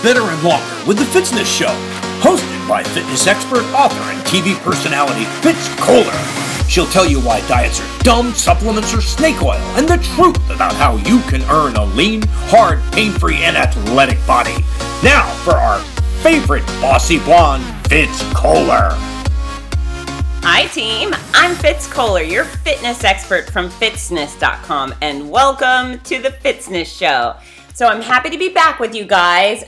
Better and Longer with the Fitzness Show, hosted by fitness expert, author, and TV personality Fitz Kohler. She'll tell you why diets are dumb, supplements are snake oil, and the truth about how you can earn a lean, hard, pain-free, and athletic body. Now for our favorite bossy blonde, Fitz Kohler. Hi team, I'm Fitz Kohler, your fitness expert from Fitzness.com, and welcome to the Fitzness Show. So I'm happy to be back with you guys.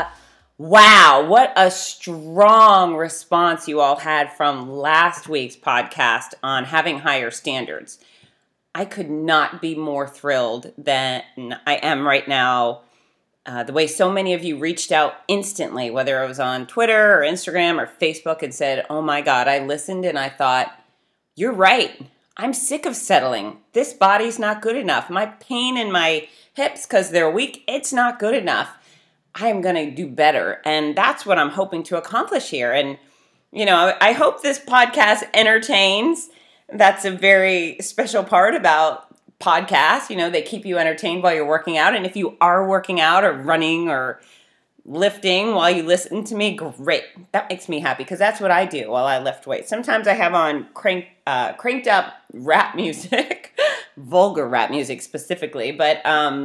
Wow, what a strong response you all had from last week's podcast on having higher standards. I could not be more thrilled than I am right now. The way so many of you reached out instantly, whether it was on Twitter or Instagram or Facebook, and said, oh my God, I listened and I thought, you're right. I'm sick of settling. This body's not good enough. My pain in my hips, because they're weak, it's not good enough. I am going to do better. And that's what I'm hoping to accomplish here. And, you know, I hope this podcast entertains. That's a very special part about podcasts. You know, they keep you entertained while you're working out. And if you are working out or running or lifting while you listen to me, great. That makes me happy because that's what I do while I lift weights. Sometimes I have on cranked up rap music, vulgar rap music specifically, but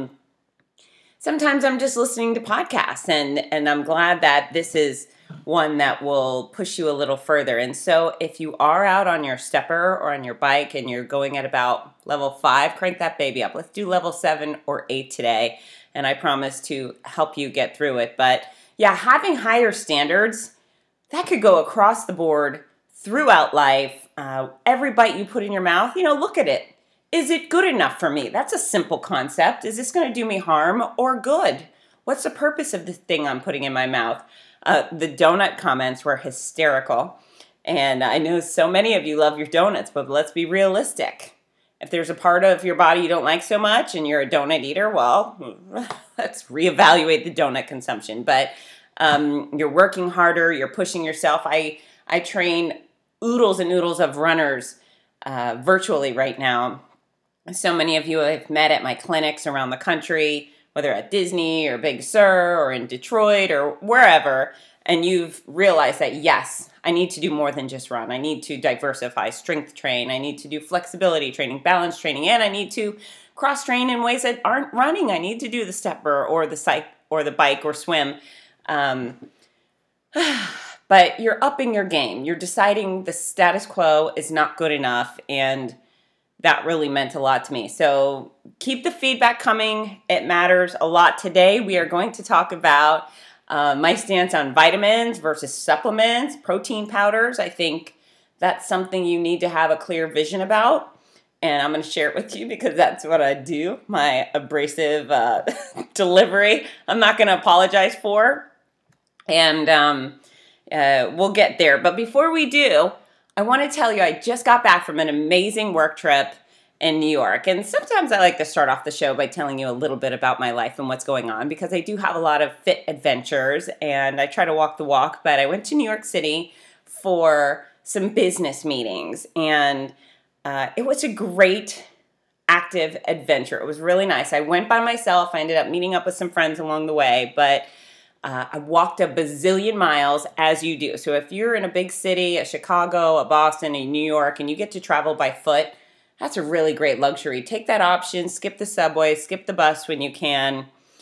sometimes I'm just listening to podcasts, and I'm glad that this is one that will push you a little further. And so if you are out on your stepper or on your bike and you're going at about level 5, crank that baby up. Let's do level 7 or 8 today, and I promise to help you get through it. But yeah, having higher standards, that could go across the board throughout life. Every bite you put in your mouth, you know, look at it. Is it good enough for me? That's a simple concept. Is this going to do me harm or good? What's the purpose of the thing I'm putting in my mouth? The donut comments were hysterical. And I know so many of you love your donuts, but let's be realistic. If there's a part of your body you don't like so much and you're a donut eater, well, let's reevaluate the donut consumption. But you're working harder, you're pushing yourself. I train oodles and oodles of runners virtually right now. So many of you I've met at my clinics around the country, whether at Disney or Big Sur or in Detroit or wherever, and you've realized that, yes, I need to do more than just run. I need to diversify, strength train. I need to do flexibility training, balance training, and I need to cross-train in ways that aren't running. I need to do the stepper or the bike or swim. But you're upping your game. You're deciding the status quo is not good enough, and that really meant a lot to me. So keep the feedback coming. It matters a lot. Today we are going to talk about my stance on vitamins versus supplements, protein powders. I think that's something you need to have a clear vision about. And I'm going to share it with you because that's what I do, my abrasive delivery. I'm not going to apologize for. And we'll get there. But before we do, I want to tell you, I just got back from an amazing work trip in New York. And sometimes I like to start off the show by telling you a little bit about my life and what's going on because I do have a lot of fit adventures and I try to walk the walk. But I went to New York City for some business meetings and it was a great active adventure. It was really nice. I went by myself. I ended up meeting up with some friends along the way, but I walked a bazillion miles as you do. So if you're in a big city, a Chicago, a Boston, a New York, and you get to travel by foot, that's a really great luxury. Take that option, skip the subway, skip the bus when you can.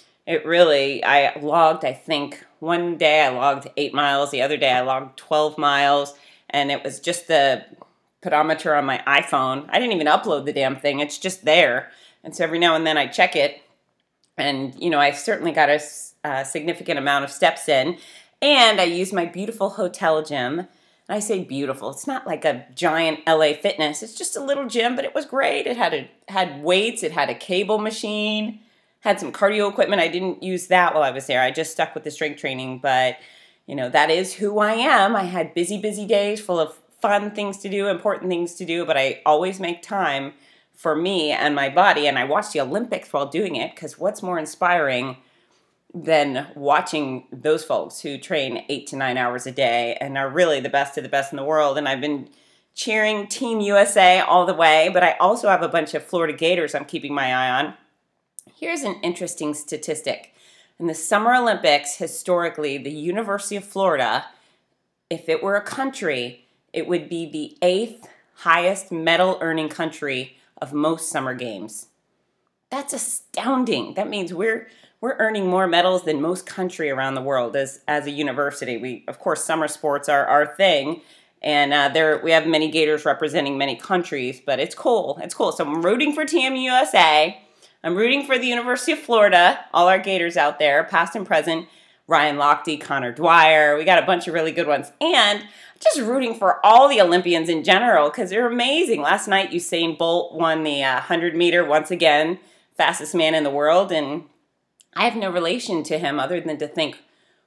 I think one day I logged 8 miles, the other day I logged 12 miles, and it was just the pedometer on my iPhone. I didn't even upload the damn thing. It's just there. And so every now and then I check it, and, you know, I certainly got a significant amount of steps in, and I use my beautiful hotel gym. And I say beautiful, it's not like a giant LA Fitness, it's just a little gym, but it was great. It had weights, it had a cable machine, had some cardio equipment. I didn't use that while I was there. I just stuck with the strength training, but you know, that is who I am. I had busy days full of fun things to do, important things to do, but I always make time for me and my body, and I watch the Olympics while doing it, because what's more inspiring than watching those folks who train 8 to 9 hours a day and are really the best of the best in the world. And I've been cheering Team USA all the way, but I also have a bunch of Florida Gators I'm keeping my eye on. Here's an interesting statistic. In the Summer Olympics, historically, the University of Florida, if it were a country, it would be the 8th highest medal earning country of most summer games. That's astounding. That means we're earning more medals than most country around the world as a university. We, of course, summer sports are our thing, and we have many Gators representing many countries, but it's cool. It's cool. So I'm rooting for Team USA. I'm rooting for the University of Florida, all our Gators out there, past and present. Ryan Lochte, Connor Dwyer. We got a bunch of really good ones. And just rooting for all the Olympians in general because they're amazing. Last night, Usain Bolt won the 100-meter once again, fastest man in the world. And I have no relation to him other than to think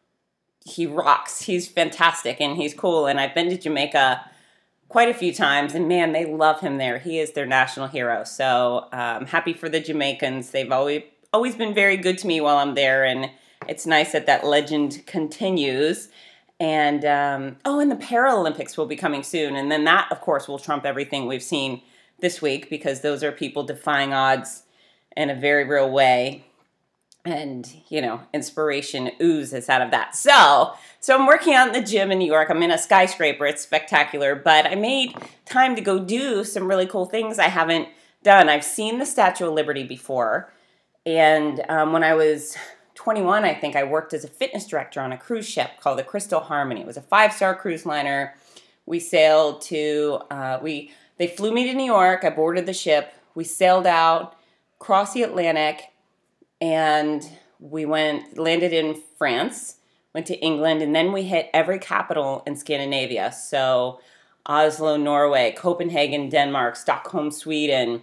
he rocks. He's fantastic and he's cool. And I've been to Jamaica quite a few times, and man, they love him there. He is their national hero. So I'm happy for the Jamaicans. They've always been very good to me while I'm there, and it's nice that legend continues. And and the Paralympics will be coming soon, and then that, of course, will trump everything we've seen this week because those are people defying odds in a very real way. And, inspiration oozes out of that. So I'm working out in the gym in New York. I'm in a skyscraper. It's spectacular. But I made time to go do some really cool things I haven't done. I've seen the Statue of Liberty before. And when I was 21, I think I worked as a fitness director on a cruise ship called the Crystal Harmony. It was a 5-star cruise liner. We sailed to, they flew me to New York. I boarded the ship. We sailed out, crossed the Atlantic, and we landed in France, went to England, and then we hit every capital in Scandinavia. So Oslo, Norway, Copenhagen, Denmark, Stockholm, Sweden,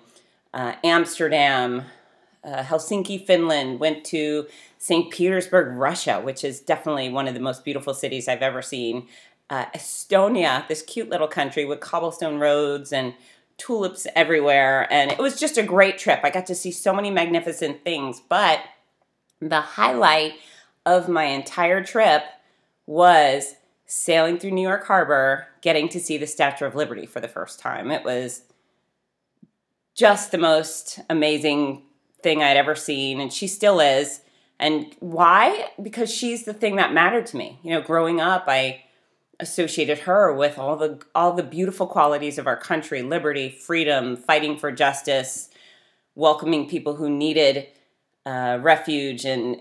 Amsterdam, Helsinki, Finland, went to St. Petersburg, Russia, which is definitely one of the most beautiful cities I've ever seen. Estonia, this cute little country with cobblestone roads and tulips everywhere, and it was just a great trip. I got to see so many magnificent things, but the highlight of my entire trip was sailing through New York Harbor, getting to see the Statue of Liberty for the first time. It was just the most amazing thing I'd ever seen, and she still is. And why? Because she's the thing that mattered to me. Growing up, I associated her with all the beautiful qualities of our country: liberty, freedom, fighting for justice, welcoming people who needed refuge. And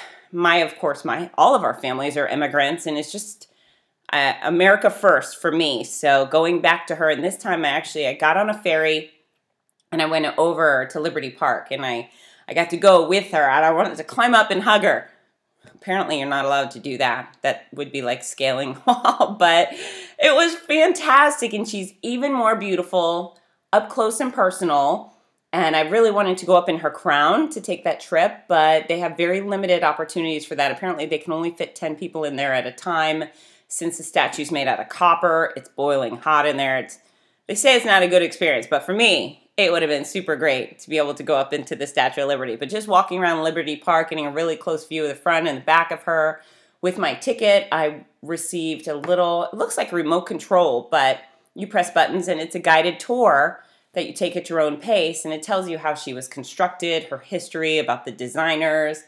all of our families are immigrants, and it's just America first for me. So going back to her, and this time I got on a ferry and I went over to Liberty Park, and I got to go with her, and I wanted to climb up and hug her. Apparently, you're not allowed to do that. That would be like scaling wall, but it was fantastic, and she's even more beautiful up close and personal, and I really wanted to go up in her crown to take that trip, but they have very limited opportunities for that. Apparently, they can only fit 10 people in there at a time. Since the statue's made out of copper, it's boiling hot in there. They say it's not a good experience, but for me, it would have been super great to be able to go up into the Statue of Liberty. But just walking around Liberty Park, getting a really close view of the front and the back of her. With my ticket, I received it looks like a remote control, but you press buttons and it's a guided tour that you take at your own pace, and it tells you how she was constructed, her history, about the designers.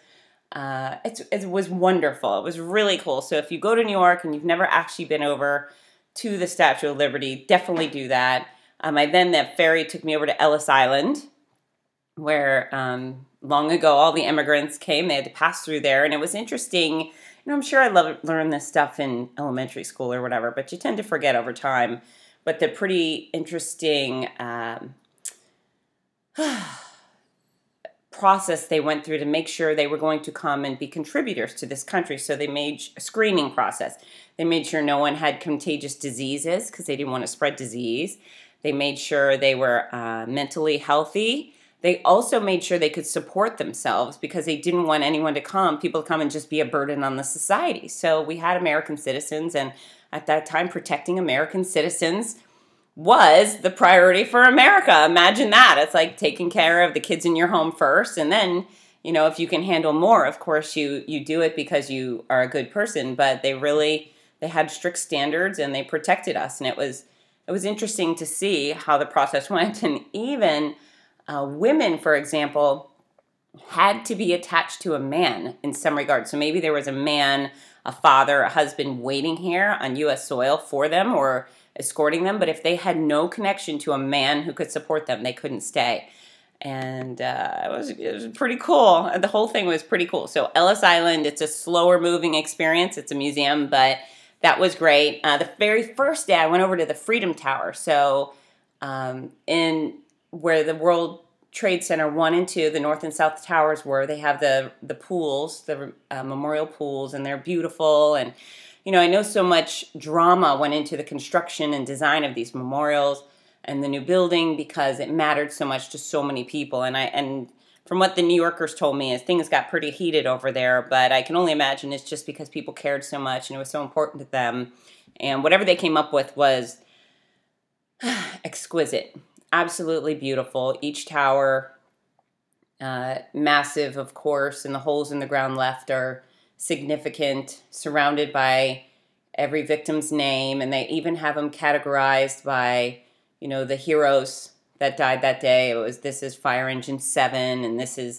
It was wonderful. It was really cool. So if you go to New York and you've never actually been over to the Statue of Liberty, definitely do that. The ferry took me over to Ellis Island, where long ago all the immigrants came. They had to pass through there, and it was interesting. I'm sure I learned this stuff in elementary school or whatever, but you tend to forget over time. But the pretty interesting process they went through to make sure they were going to come and be contributors to this country. So they made a screening process. They made sure no one had contagious diseases because they didn't want to spread disease. They made sure they were mentally healthy. They also made sure they could support themselves because they didn't want people to come and just be a burden on the society. So we had American citizens, and at that time, protecting American citizens was the priority for America. Imagine that. It's like taking care of the kids in your home first, and then, if you can handle more, of course, you do it because you are a good person. But they had strict standards, and they protected us, and it was interesting to see how the process went. And even women, for example, had to be attached to a man in some regard. So maybe there was a man, a father, a husband waiting here on U.S. soil for them or escorting them. But if they had no connection to a man who could support them, they couldn't stay. And it was pretty cool. The whole thing was pretty cool. So Ellis Island, it's a slower moving experience. It's a museum, but that was great. The very first day I went over to the Freedom Tower. So in where the World Trade Center 1 and 2, the North and South Towers were, they have the pools, the memorial pools, and they're beautiful. And, I know so much drama went into the construction and design of these memorials and the new building because it mattered so much to so many people. And from what the New Yorkers told me is things got pretty heated over there, but I can only imagine it's just because people cared so much and it was so important to them. And whatever they came up with was exquisite, absolutely beautiful. Each tower, massive, of course, and the holes in the ground left are significant, surrounded by every victim's name, and they even have them categorized by the heroes that died that day. This is Fire Engine 7, and this is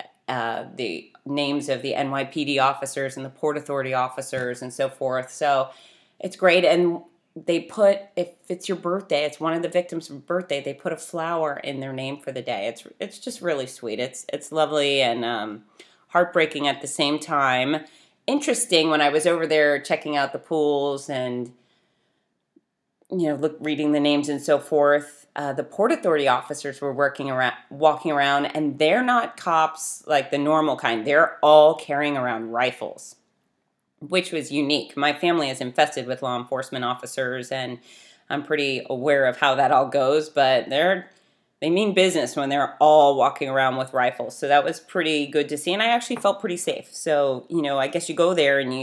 the names of the NYPD officers and the Port Authority officers and so forth. So it's great. And they put, if it's your birthday, it's one of the victims' birthday, they put a flower in their name for the day. It's just really sweet. It's lovely and heartbreaking at the same time. Interesting, when I was over there checking out the pools and reading the names and so forth, the Port Authority officers were walking around, and they're not cops like the normal kind. They're all carrying around rifles, which was unique. My family is infested with law enforcement officers, and I'm pretty aware of how that all goes, but they mean business when they're all walking around with rifles. So that was pretty good to see, and I actually felt pretty safe. So, I guess you go there and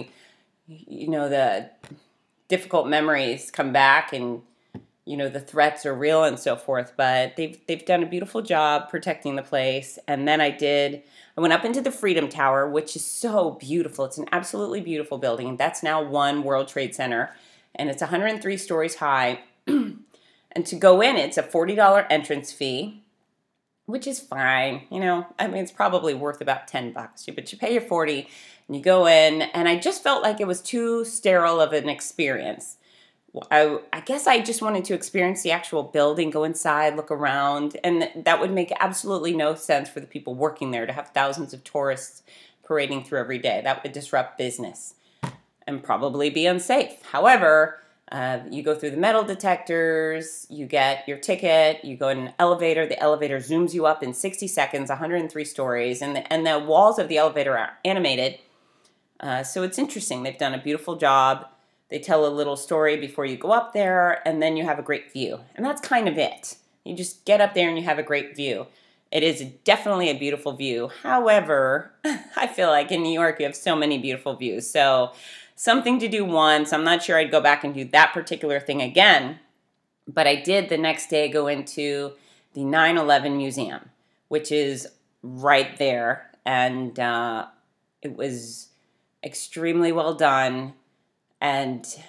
the difficult memories come back, and the threats are real and so forth, but they've done a beautiful job protecting the place. And then I went up into the Freedom Tower, which is so beautiful. It's an absolutely beautiful building. That's now One World Trade Center, and it's 103 stories high. And to go in, it's a $40 entrance fee, which is fine. It's probably worth about $10, but you pay your $40 and you go in, and I just felt like it was too sterile of an experience. I guess I just wanted to experience the actual building, go inside, look around, and that would make absolutely no sense for the people working there to have thousands of tourists parading through every day. That would disrupt business and probably be unsafe. However, you go through the metal detectors, you get your ticket, you go in an elevator, the elevator zooms you up in 60 seconds, 103 stories, and the walls of the elevator are animated. So it's interesting. They've done a beautiful job. They tell a little story before you go up there, and then you have a great view. And that's kind of it. You just get up there and you have a great view. It is definitely a beautiful view. However, I feel like in New York you have so many beautiful views. So something to do once. I'm not sure I'd go back and do that particular thing again. But I did the next day go into the 9/11 Museum, which is right there. And it was extremely well done and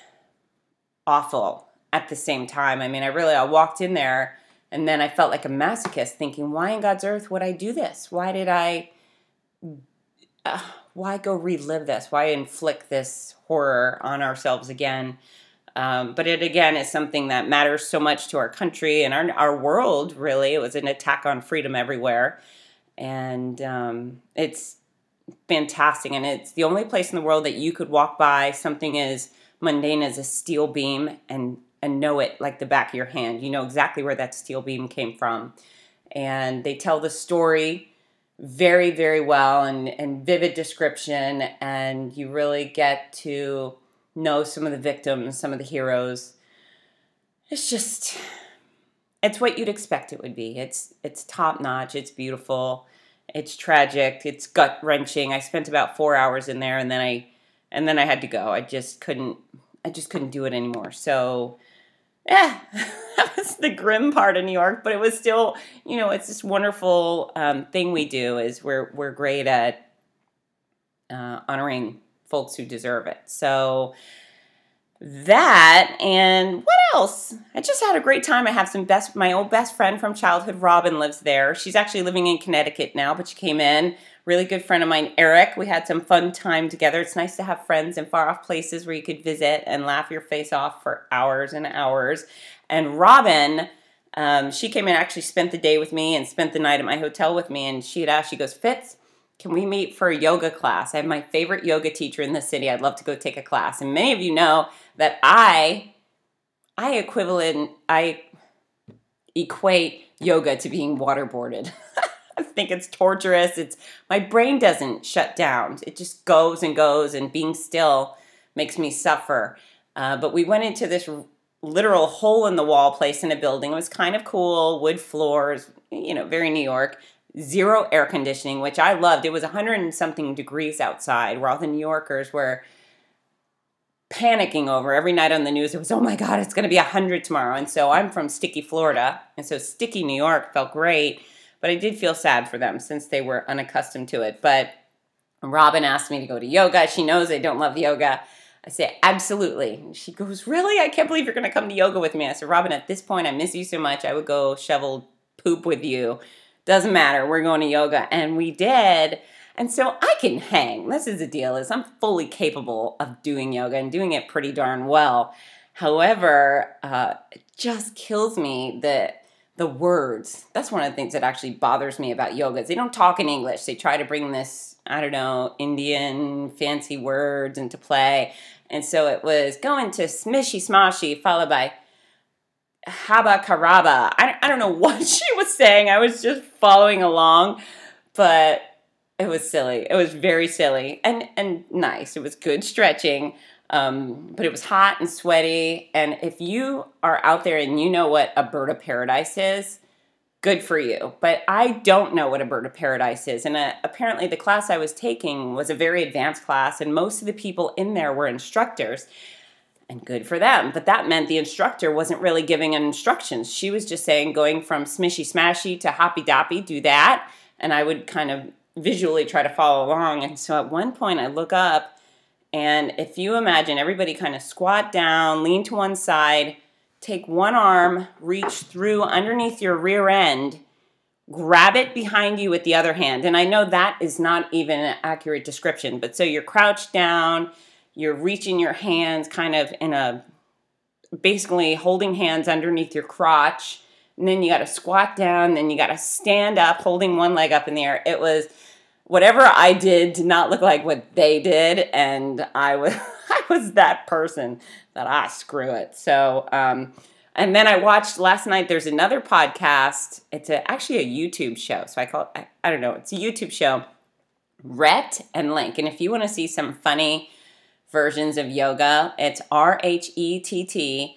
awful at the same time. I walked in there, and then I felt like a masochist thinking, why in God's earth would I do this? Why go relive this? Why inflict this horror on ourselves again? But it, again, is something that matters so much to our country and our world, really. It was an attack on freedom everywhere. And it's fantastic. And it's the only place in the world that you could walk by something as mundane as a steel beam and know it like the back of your hand. You know exactly where that steel beam came from. And they tell the story very, very well and vivid description. And you really get to know some of the victims, some of the heroes. It's what you'd expect it would be. It's top notch. It's beautiful. It's tragic. It's gut wrenching. I spent about 4 hours in there, and then I had to go. I just couldn't do it anymore. So, that was the grim part of New York. But it was still, it's this wonderful thing we do. Is we're great at honoring folks who deserve it. So that, and what else? I just had a great time. I have my old best friend from childhood, Robin, lives there. She's actually living in Connecticut now, but she came in. Really good friend of mine, Eric. We had some fun time together. It's nice to have friends in far off places where you could visit and laugh your face off for hours and hours. And Robin, she came in, actually spent the day with me and spent the night at my hotel with me. And she had asked, she goes, Fitz, can we meet for a yoga class? I have my favorite yoga teacher in the city. I'd love to go take a class. And many of you know that I equate yoga to being waterboarded. I think it's torturous. My brain doesn't shut down. It just goes and goes, and being still makes me suffer. But we went into this literal hole in the wall place in a building. It was kind of cool, wood floors, very New York. Zero air conditioning, which I loved. It was 100 and something degrees outside, where all the New Yorkers were panicking over every night on the news. It was, oh my God, it's going to be 100 tomorrow. And so I'm from sticky Florida. And so sticky New York felt great. But I did feel sad for them since they were unaccustomed to it. But Robin asked me to go to yoga. She knows I don't love yoga. I say, absolutely. She goes, really? I can't believe you're going to come to yoga with me. I said, Robin, at this point, I miss you so much. I would go shovel poop with you. Doesn't matter. We're going to yoga. And we did. And so I can hang. This is the deal, is I'm fully capable of doing yoga and doing it pretty darn well. However, it just kills me the words. That's one of the things that actually bothers me about yoga. Is they don't talk in English. They try to bring this, Indian fancy words into play. And so it was going to smishy smashy followed by Haba Karaba. I don't know what she was saying. I was just following along, but it was silly. It was very silly and nice. It was good stretching, but it was hot and sweaty. And if you are out there and you know what a bird of paradise is, good for you. But I don't know what a bird of paradise is. And apparently the class I was taking was a very advanced class, and most of the people in there were instructors. And good for them. But that meant the instructor wasn't really giving instructions. She was just saying, going from smishy smashy to hoppy doppy, do that. And I would kind of visually try to follow along. And so at one point I look up, and if you imagine everybody kind of squat down, lean to one side, take one arm, reach through underneath your rear end, grab it behind you with the other hand. And I know that is not even an accurate description, but so you're crouched down, you're reaching your hands kind of basically holding hands underneath your crotch. And then you got to squat down. Then you got to stand up, holding one leg up in the air. It was, whatever I did not look like what they did. And I was that person that screw it. So, and then I watched last night, there's another podcast. It's actually a YouTube show. So I don't know. It's a YouTube show, Rhett and Link. And if you want to see some funny versions of yoga, it's RHETTLINK.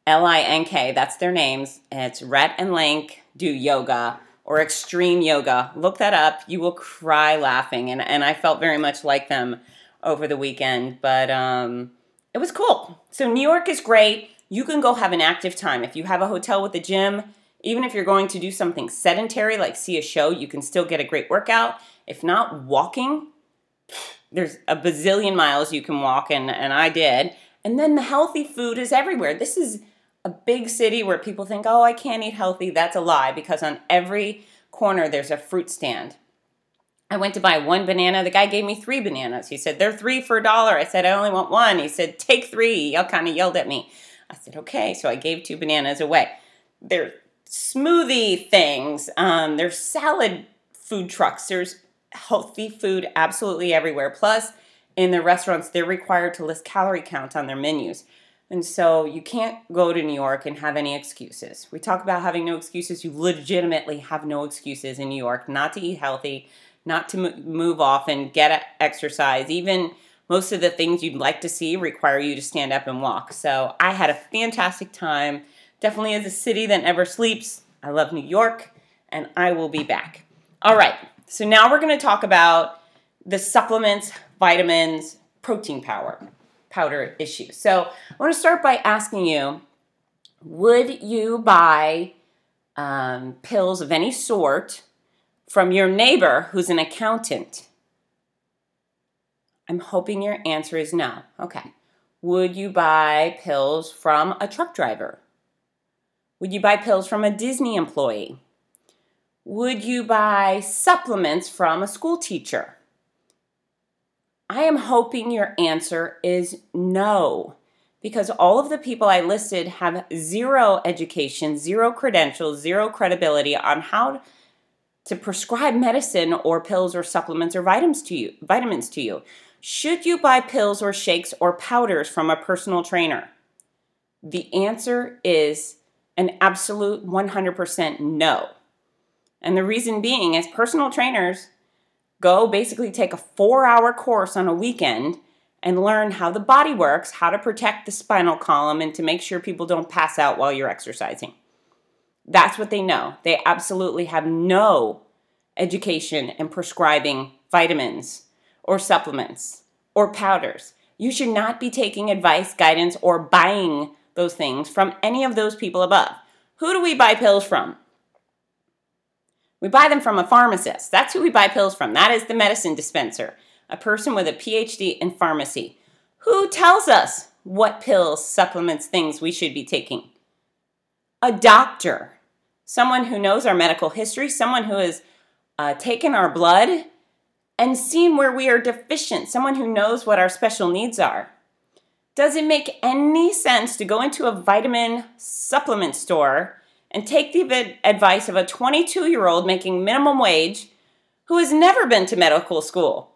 That's their names. It's Rhett and Link do yoga or extreme yoga. Look that up. You will cry laughing. And I felt very much like them over the weekend. But it was cool. So New York is great. You can go have an active time. If you have a hotel with a gym, even if you're going to do something sedentary like see a show, you can still get a great workout. If not, walking, there's a bazillion miles you can walk, and I did. And then the healthy food is everywhere. This is a big city where people think, oh, I can't eat healthy. That's a lie, because on every corner there's a fruit stand. I went to buy one banana. The guy gave me 3 bananas. He said, they're 3 for $1. I said, I only want 1. He said, take 3. He kind of yelled at me. I said, okay. So I gave 2 bananas away. There's smoothie things. There's salad food trucks. There's healthy food absolutely everywhere. Plus, in the restaurants, they're required to list calorie count on their menus. And so you can't go to New York and have any excuses. We talk about having no excuses. You legitimately have no excuses in New York not to eat healthy, not to move often, get exercise. Even most of the things you'd like to see require you to stand up and walk. So I had a fantastic time. Definitely is a city that never sleeps. I love New York, and I will be back. All right. So now we're going to talk about the supplements, vitamins, protein powder issue. So I want to start by asking you, would you buy pills of any sort from your neighbor who's an accountant? I'm hoping your answer is no. Okay. Would you buy pills from a truck driver Would you buy pills from a Disney employee? Would you buy supplements from a school teacher? I am hoping your answer is no, because all of the people I listed have zero education, zero credentials, zero credibility on how to prescribe medicine or pills or supplements or vitamins to you. Should you buy pills or shakes or powders from a personal trainer? The answer is an absolute 100% no. And the reason being is personal trainers go basically take a 4-hour course on a weekend and learn how the body works, how to protect the spinal column, and to make sure people don't pass out while you're exercising. That's what they know. They absolutely have no education in prescribing vitamins or supplements or powders. You should not be taking advice, guidance, or buying those things from any of those people above. Who do we buy pills from? We buy them from a pharmacist. That's who we buy pills from. That is the medicine dispenser, a person with a PhD in pharmacy. Who tells us what pills, supplements, things we should be taking? A doctor, someone who knows our medical history, someone who has taken our blood and seen where we are deficient, someone who knows what our special needs are. Does it make any sense to go into a vitamin supplement store and take the advice of a 22-year-old making minimum wage who has never been to medical school?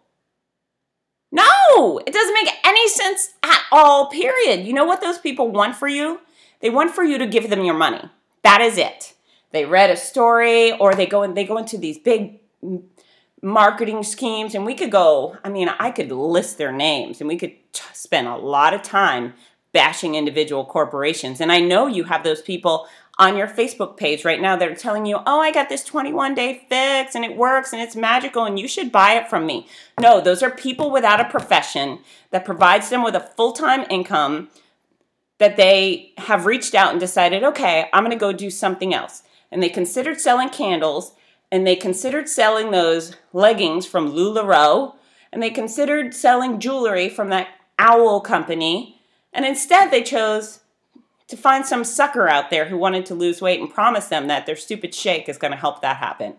No, it doesn't make any sense at all, period. You know what those people want for you? They want for you to give them your money. That is it. They read a story or they go into these big marketing schemes, and I could list their names and we could spend a lot of time bashing individual corporations. And I know you have those people on your Facebook page right now that are telling you, oh, I got this 21-day fix and it works and it's magical and you should buy it from me. No, those are people without a profession that provides them with a full-time income that they have reached out and decided, okay, I'm going to go do something else. And they considered selling candles, and they considered selling those leggings from LuLaRoe, and they considered selling jewelry from that owl company, and instead they chose to find some sucker out there who wanted to lose weight and promise them that their stupid shake is going to help that happen.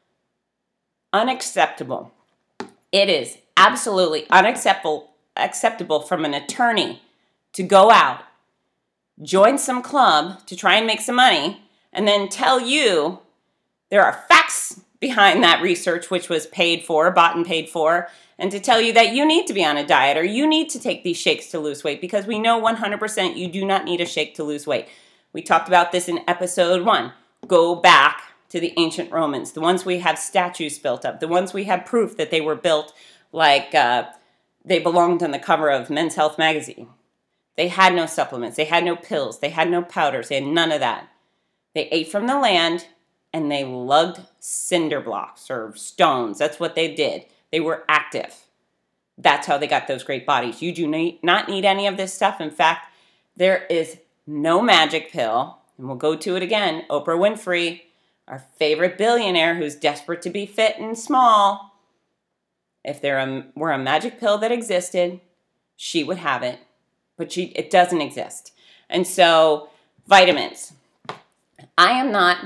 Unacceptable. It is absolutely acceptable from an attorney to go out, join some club to try and make some money, and then tell you there are facts behind that research, which was bought and paid for, and to tell you that you need to be on a diet or you need to take these shakes to lose weight, because we know 100% you do not need a shake to lose weight. We talked about this in episode 1. Go back to the ancient Romans, the ones we have statues built up, the ones we have proof that they were built like they belonged on the cover of Men's Health magazine. They had no supplements, they had no pills, they had no powders, they had none of that. They ate from the land and they lugged cinder blocks or stones. That's what they did. They were active. That's how they got those great bodies. You do not need any of this stuff. In fact, there is no magic pill. And we'll go to it again. Oprah Winfrey, our favorite billionaire who's desperate to be fit and small. If there were a magic pill that existed, she would have it. But it doesn't exist. And so, vitamins. I am not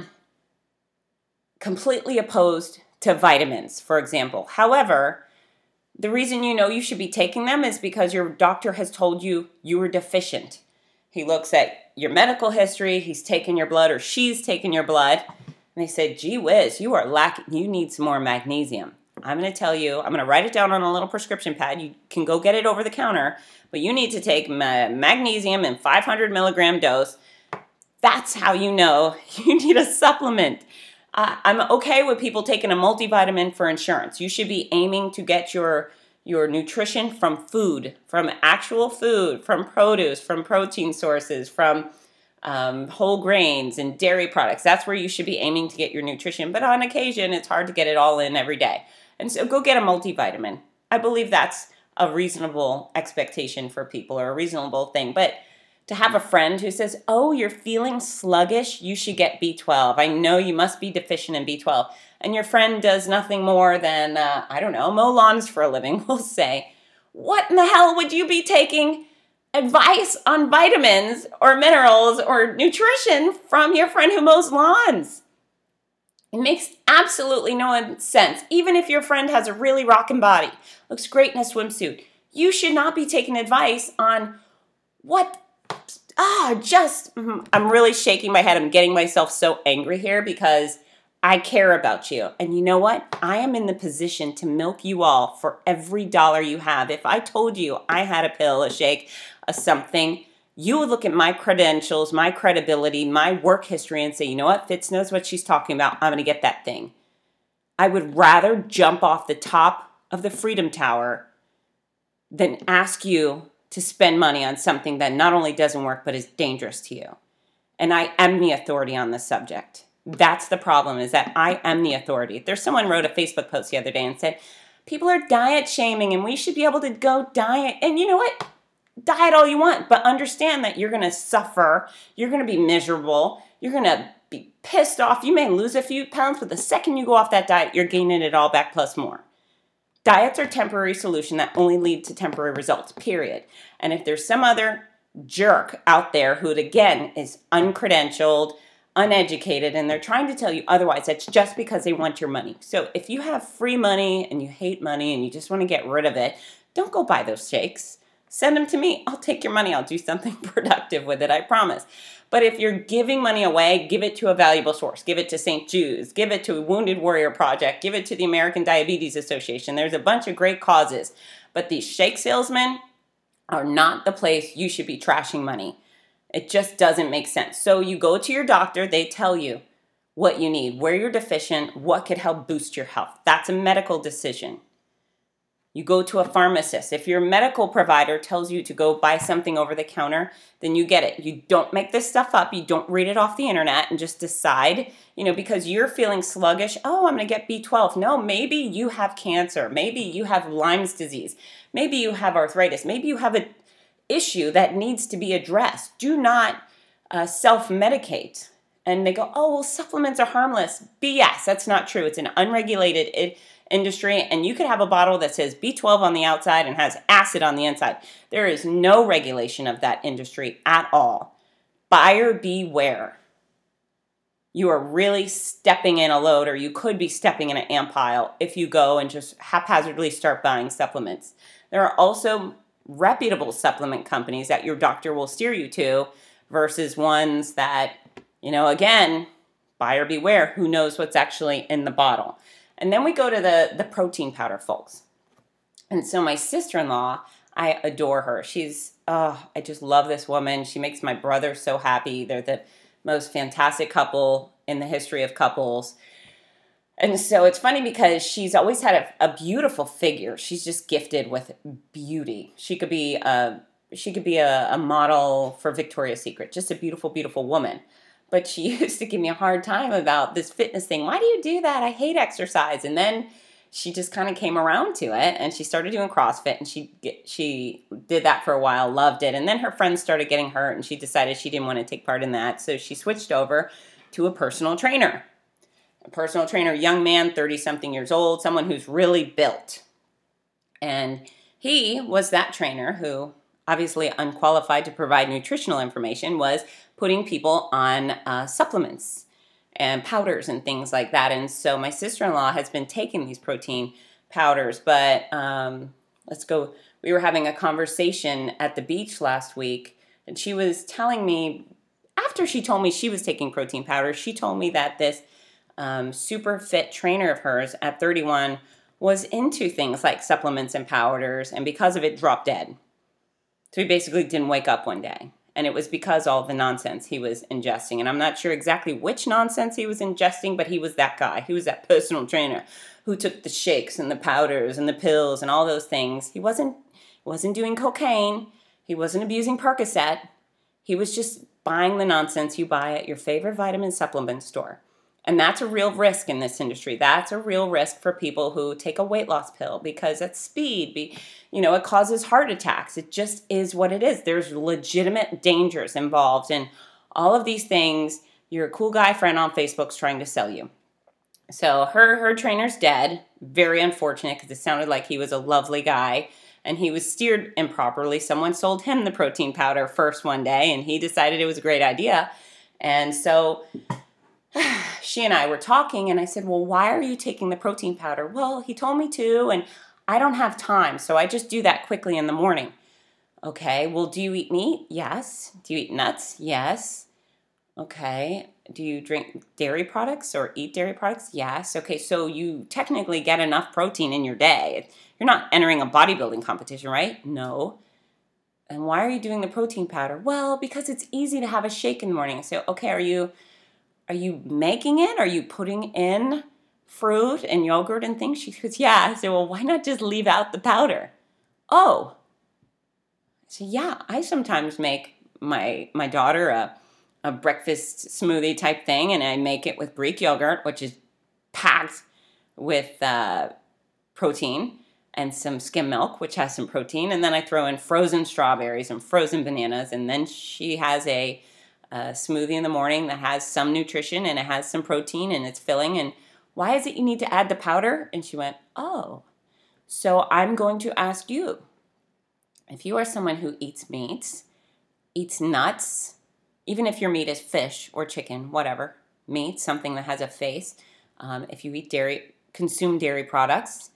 completely opposed to vitamins, for example. However, the reason you should be taking them is because your doctor has told you you are deficient. He looks at your medical history, he's taken your blood or she's taken your blood, and they said, gee whiz, you are lacking, you need some more magnesium. I'm going to tell you, I'm going to write it down on a little prescription pad. You can go get it over the counter, but you need to take magnesium in 500 milligram dose. That's how you know you need a supplement. I'm okay with people taking a multivitamin for insurance. You should be aiming to get your nutrition from food, from actual food, from produce, from protein sources, from whole grains and dairy products. That's where you should be aiming to get your nutrition. But on occasion, it's hard to get it all in every day. And so go get a multivitamin. I believe that's a reasonable expectation for people, or a reasonable thing. But to have a friend who says, oh, you're feeling sluggish, you should get B12. I know you must be deficient in B12. And your friend does nothing more than, mow lawns for a living, will say, what in the hell would you be taking advice on vitamins or minerals or nutrition from your friend who mows lawns. It makes absolutely no sense. Even if your friend has a really rockin' body, looks great in a swimsuit, you should not be taking advice on what, I'm really shaking my head. I'm getting myself so angry here because I care about you. And you know what? I am in the position to milk you all for every dollar you have. If I told you I had a pill, a shake, a something, you would look at my credentials, my credibility, my work history and say, you know what? Fitz knows what she's talking about. I'm going to get that thing. I would rather jump off the top of the Freedom Tower than ask you to spend money on something that not only doesn't work, but is dangerous to you. And I am the authority on this subject. That's the problem, is that I am the authority. There's someone wrote a Facebook post the other day and said, people are diet shaming and we should be able to go diet. And you know what? Diet all you want, but understand that you're going to suffer. You're going to be miserable. You're going to be pissed off. You may lose a few pounds, but the second you go off that diet, you're gaining it all back plus more. Diets are temporary solution that only lead to temporary results, period. And if there's some other jerk out there who, again, is uncredentialed, uneducated, and they're trying to tell you otherwise, that's just because they want your money. So if you have free money and you hate money and you just want to get rid of it, don't go buy those shakes. Send them to me. I'll take your money. I'll do something productive with it, I promise. But if you're giving money away, give it to a valuable source. Give it to St. Jude's. Give it to Wounded Warrior Project. Give it to the American Diabetes Association. There's a bunch of great causes. But these shake salesmen are not the place you should be trashing money. It just doesn't make sense. So you go to your doctor. They tell you what you need, where you're deficient, what could help boost your health. That's a medical decision. You go to a pharmacist. If your medical provider tells you to go buy something over the counter, then you get it. You don't make this stuff up. You don't read it off the internet and just decide, because you're feeling sluggish, I'm going to get B12. No, maybe you have cancer. Maybe you have Lyme's disease. Maybe you have arthritis. Maybe you have an issue that needs to be addressed. Do not self-medicate. And they go, supplements are harmless. BS. That's not true. It's an unregulated industry, and you could have a bottle that says B12 on the outside and has acid on the inside. There is no regulation of that industry at all. Buyer beware. You are really stepping in a load, or you could be stepping in an ant pile if you go and just haphazardly start buying supplements. There are also reputable supplement companies that your doctor will steer you to versus ones that, again, buyer beware. Who knows what's actually in the bottle? And then we go to the protein powder, folks. And so my sister-in-law, I adore her. I just love this woman. She makes my brother so happy. They're the most fantastic couple in the history of couples. And so it's funny because she's always had a beautiful figure. She's just gifted with beauty. She could be a model for Victoria's Secret. Just a beautiful, beautiful woman. But she used to give me a hard time about this fitness thing. Why do you do that? I hate exercise. And then she just kind of came around to it, and she started doing CrossFit, and she did that for a while, loved it. And then her friends started getting hurt, and she decided she didn't want to take part in that. So she switched over to a personal trainer. A personal trainer, young man, 30-something years old, someone who's really built. And he was that trainer who, obviously unqualified to provide nutritional information, was putting people on supplements and powders and things like that. And so my sister-in-law has been taking these protein powders, but we were having a conversation at the beach last week, and she was telling me, after she told me she was taking protein powders, she told me that this super fit trainer of hers at 31 was into things like supplements and powders, and because of it dropped dead. So he basically didn't wake up one day. And it was because all the nonsense he was ingesting. And I'm not sure exactly which nonsense he was ingesting, but he was that guy. He was that personal trainer who took the shakes and the powders and the pills and all those things. He wasn't doing cocaine. He wasn't abusing Percocet. He was just buying the nonsense you buy at your favorite vitamin supplement store. And that's a real risk in this industry. That's a real risk for people who take a weight loss pill because at speed, it causes heart attacks. It just is what it is. There's legitimate dangers involved. And all of these things, your cool guy friend on Facebook's trying to sell you. So her trainer's dead. Very unfortunate because it sounded like he was a lovely guy. and he was steered improperly. Someone sold him the protein powder first one day, and he decided it was a great idea. And so she and I were talking, and I said, well, why are you taking the protein powder? Well, he told me to, and I don't have time, so I just do that quickly in the morning. Okay, well, do you eat meat? Yes. Do you eat nuts? Yes. Okay. Do you drink dairy products or eat dairy products? Yes. Okay, so you technically get enough protein in your day. You're not entering a bodybuilding competition, right? No. And why are you doing the protein powder? Well, because it's easy to have a shake in the morning. I say, okay, are you making it? Are you putting in fruit and yogurt and things? She goes, yeah. I said, well, why not just leave out the powder? Oh. So yeah, I sometimes make my daughter a breakfast smoothie type thing, and I make it with Greek yogurt, which is packed with protein, and some skim milk, which has some protein, and then I throw in frozen strawberries and frozen bananas, and then she has a smoothie in the morning that has some nutrition, and it has some protein, and it's filling. And why is it you need to add the powder? And she went, oh. So I'm going to ask you, if you are someone who eats meats, eats nuts, even if your meat is fish or chicken, whatever, meat, something that has a face, if you eat dairy, consume dairy products,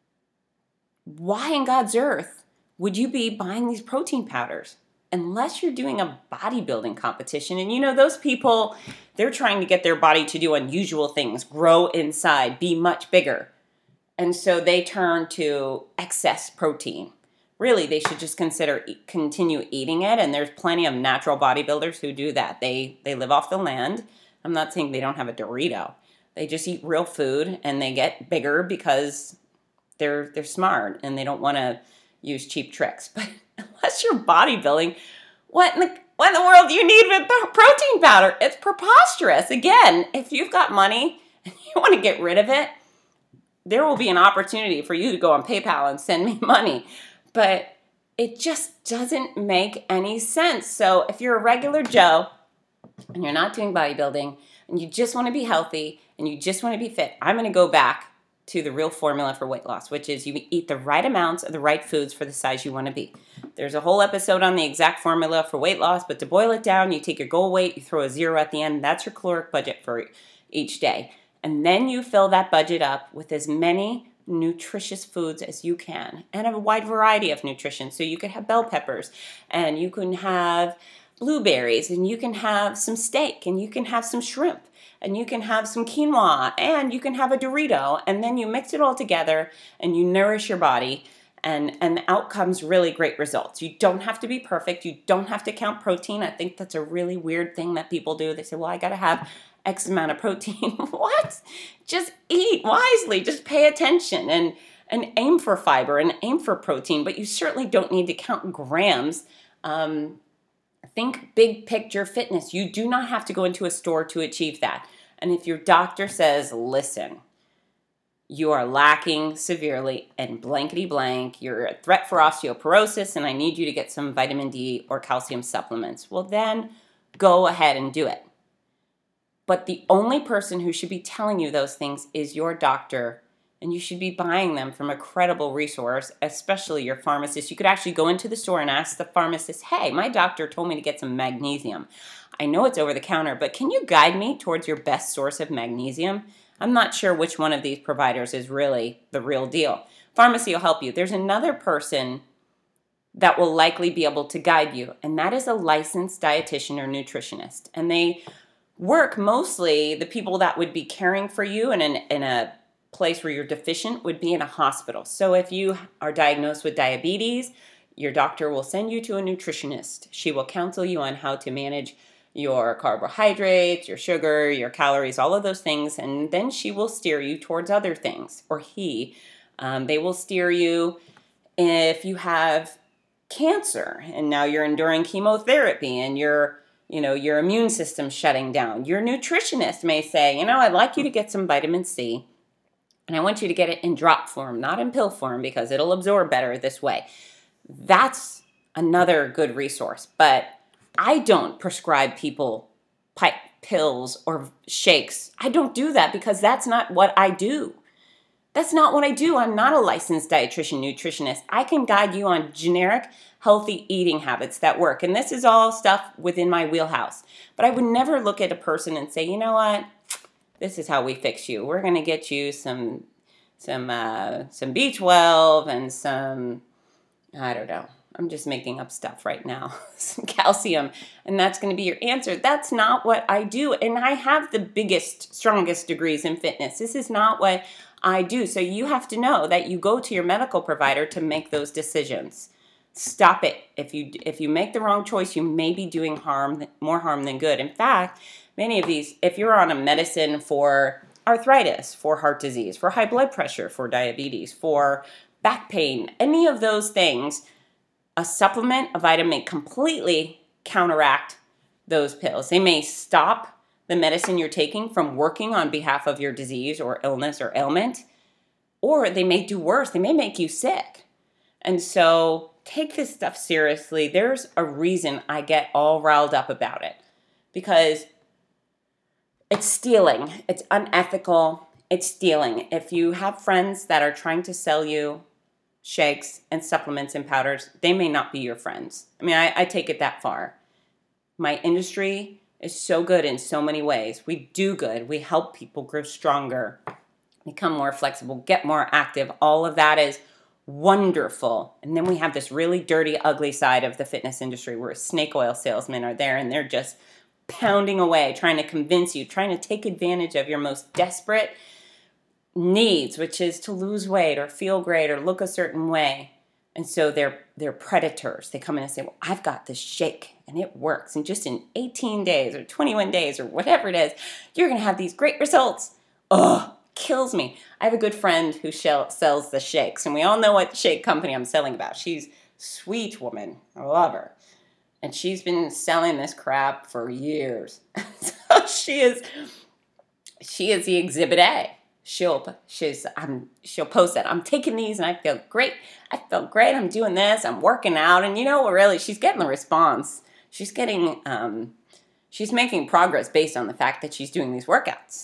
why in God's earth would you be buying these protein powders? Unless you're doing a bodybuilding competition. And you know, those people, they're trying to get their body to do unusual things, grow inside, be much bigger. And so they turn to excess protein. Really, they should just continue eating it. And there's plenty of natural bodybuilders who do that. They live off the land. I'm not saying they don't have a Dorito. They just eat real food, and they get bigger because they're smart and they don't want to use cheap tricks. But unless you're bodybuilding, what in the world do you need with protein powder? It's preposterous. Again, if you've got money and you want to get rid of it, there will be an opportunity for you to go on PayPal and send me money. But it just doesn't make any sense. So if you're a regular Joe and you're not doing bodybuilding and you just want to be healthy and you just want to be fit, I'm going to go back to the real formula for weight loss, which is you eat the right amounts of the right foods for the size you want to be. There's a whole episode on the exact formula for weight loss, but to boil it down, you take your goal weight, you throw a 0 at the end. That's your caloric budget for each day. And then you fill that budget up with as many nutritious foods as you can, and a wide variety of nutrition. So you could have bell peppers, and you can have blueberries, and you can have some steak, and you can have some shrimp, and you can have some quinoa, and you can have a Dorito, and then you mix it all together and you nourish your body, and out comes really great results. You don't have to be perfect. You don't have to count protein. I think that's a really weird thing that people do. They say, well, I got to have X amount of protein. What? Just eat wisely. Just pay attention and aim for fiber and aim for protein, but you certainly don't need to count grams. Think big picture fitness. You do not have to go into a store to achieve that. And if your doctor says, listen, you are lacking severely in blankety blank, you're a threat for osteoporosis, and I need you to get some vitamin D or calcium supplements, well then go ahead and do it. But the only person who should be telling you those things is your doctor, and you should be buying them from a credible resource, especially your pharmacist. You could actually go into the store and ask the pharmacist, hey, my doctor told me to get some magnesium. I know it's over the counter, but can you guide me towards your best source of magnesium? I'm not sure which one of these providers is really the real deal. Pharmacy will help you. There's another person that will likely be able to guide you, and that is a licensed dietitian or nutritionist. And they work mostly, the people that would be caring for you in a place where you're deficient would be in a hospital. So if you are diagnosed with diabetes, your doctor will send you to a nutritionist. She will counsel you on how to manage your carbohydrates, your sugar, your calories, all of those things, and then she will steer you towards other things, or he. They will steer you if you have cancer and now you're enduring chemotherapy and your immune system's shutting down. Your nutritionist may say, I'd like you to get some vitamin C, and I want you to get it in drop form, not in pill form, because it'll absorb better this way. That's another good resource. But I don't prescribe people pills or shakes. I don't do that because that's not what I do. That's not what I do. I'm not a licensed dietitian, nutritionist. I can guide you on generic, healthy eating habits that work. And this is all stuff within my wheelhouse. But I would never look at a person and say, you know what? This is how we fix you. We're going to get you some B12 and some, I don't know. I'm just making up stuff right now. Some calcium, and that's going to be your answer. That's not what I do. And I have the biggest, strongest degrees in fitness. This is not what I do. So you have to know that you go to your medical provider to make those decisions. Stop it. If you make the wrong choice, you may be doing more harm than good. In fact, many of these, if you're on a medicine for arthritis, for heart disease, for high blood pressure, for diabetes, for back pain, any of those things, a supplement, a vitamin may completely counteract those pills. They may stop the medicine you're taking from working on behalf of your disease or illness or ailment, or they may do worse. They may make you sick. And so take this stuff seriously. There's a reason I get all riled up about it, because it's stealing. It's unethical. It's stealing. If you have friends that are trying to sell you shakes and supplements and powders, they may not be your friends. I mean, I take it that far. My industry is so good in so many ways. We do good. We help people grow stronger, become more flexible, get more active. All of that is wonderful. And then we have this really dirty, ugly side of the fitness industry where snake oil salesmen are there and they're just pounding away, trying to convince you, trying to take advantage of your most desperate needs, which is to lose weight or feel great or look a certain way. And so they're predators. They come in and say, well, I've got this shake and it works. And just in 18 days or 21 days or whatever it is, you're going to have these great results. Oh, kills me. I have a good friend who sells the shakes, and we all know what shake company I'm selling about. She's a sweet woman. I love her. And she's been selling this crap for years. So she is the exhibit A. She'll post that. I'm taking these and I feel great. I feel great. I'm doing this. I'm working out. And you know what, really, she's getting the response. She's making progress based on the fact that she's doing these workouts.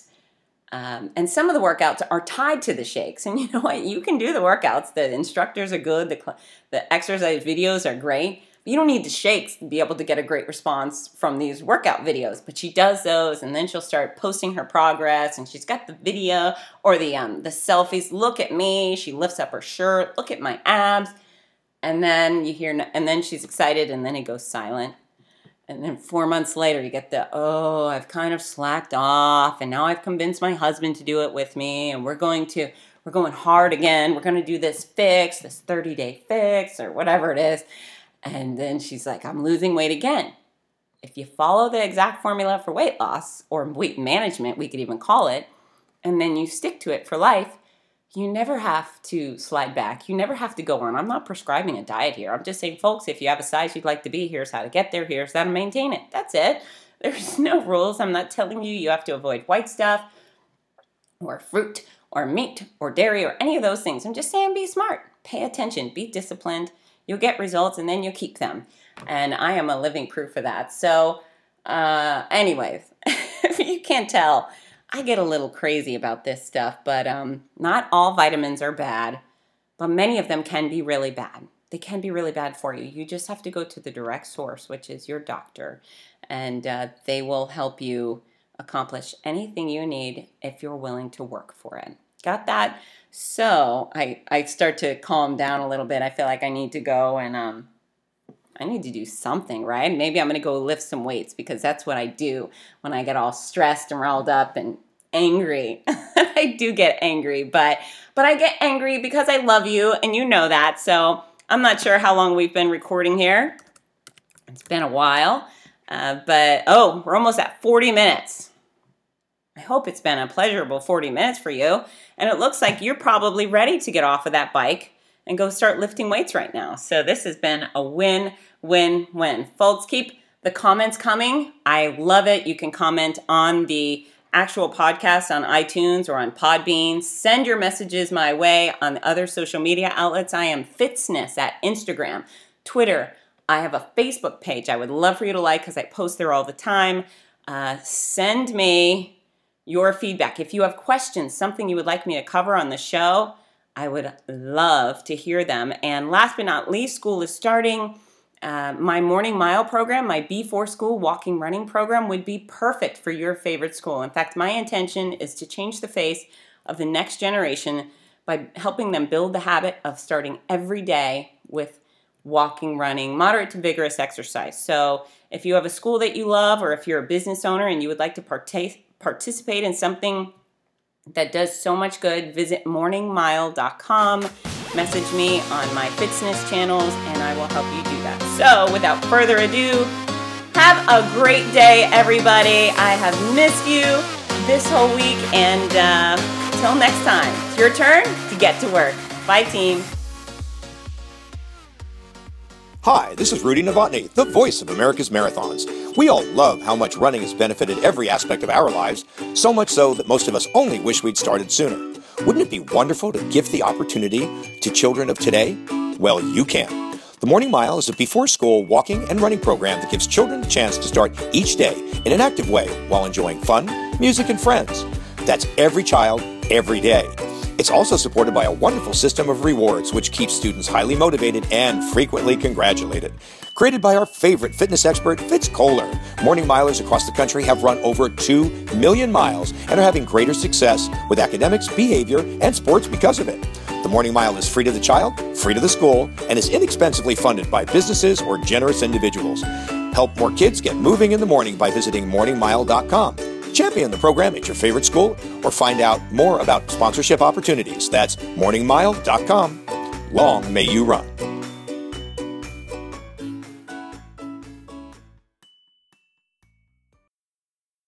And some of the workouts are tied to the shakes. And you know what? You can do the workouts. The instructors are good. The exercise videos are great. You don't need the shakes to be able to get a great response from these workout videos, but she does those, and then she'll start posting her progress, and she's got the video or the selfies. Look at me. She lifts up her shirt. Look at my abs. And then and then she's excited, and then it goes silent. And then 4 months later, you get I've kind of slacked off, and now I've convinced my husband to do it with me, and we're going hard again. We're going to do this 30-day fix, or whatever it is. And then she's like, I'm losing weight again. If you follow the exact formula for weight loss, or weight management, we could even call it, and then you stick to it for life, you never have to slide back. You never have to go on. I'm not prescribing a diet here. I'm just saying, folks, if you have a size you'd like to be, here's how to get there. Here's how to maintain it. That's it. There's no rules. I'm not telling you have to avoid white stuff or fruit or meat or dairy or any of those things. I'm just saying, be smart. Pay attention. Be disciplined. You'll get results, and then you'll keep them. And I am a living proof of that. So anyways, if you can't tell, I get a little crazy about this stuff. But not all vitamins are bad, but many of them can be really bad. They can be really bad for you. You just have to go to the direct source, which is your doctor. And they will help you accomplish anything you need if you're willing to work for it. Got that? So I start to calm down a little bit. I feel like I need to go and I need to do something, right? Maybe I'm going to go lift some weights, because that's what I do when I get all stressed and riled up and angry. I do get angry, but I get angry because I love you, and you know that. So I'm not sure how long we've been recording here. It's been a while, but we're almost at 40 minutes. I hope it's been a pleasurable 40 minutes for you. And it looks like you're probably ready to get off of that bike and go start lifting weights right now. So this has been a win-win-win. Folks, keep the comments coming. I love it. You can comment on the actual podcast on iTunes or on Podbean. Send your messages my way on the other social media outlets. I am Fitsness at Instagram, Twitter. I have a Facebook page I would love for you to like, because I post there all the time. Send me your feedback. If you have questions, something you would like me to cover on the show, I would love to hear them. And last but not least, school is starting. My Morning Mile program, my Before School Walking Running program would be perfect for your favorite school. In fact, my intention is to change the face of the next generation by helping them build the habit of starting every day with walking, running, moderate to vigorous exercise. So if you have a school that you love, or if you're a business owner and you would like to participate in something that does so much good, visit morningmile.com. Message me on my fitness channels, and I will help you do that. So, without further ado, have a great day, everybody. I have missed you this whole week, and until next time, it's your turn to get to work. Bye, team. Hi, this is Rudy Novotny, the voice of America's Marathons. We all love how much running has benefited every aspect of our lives, so much so that most of us only wish we'd started sooner. Wouldn't it be wonderful to give the opportunity to children of today? Well, you can. The Morning Mile is a before-school walking and running program that gives children a chance to start each day in an active way while enjoying fun, music, and friends. That's every child, every day. It's also supported by a wonderful system of rewards, which keeps students highly motivated and frequently congratulated. Created by our favorite fitness expert, Fitz Kohler, Morning Milers across the country have run over 2 million miles and are having greater success with academics, behavior, and sports because of it. The Morning Mile is free to the child, free to the school, and is inexpensively funded by businesses or generous individuals. Help more kids get moving in the morning by visiting morningmile.com. Champion the program at your favorite school, or find out more about sponsorship opportunities. That's morningmile.com. Long may you run.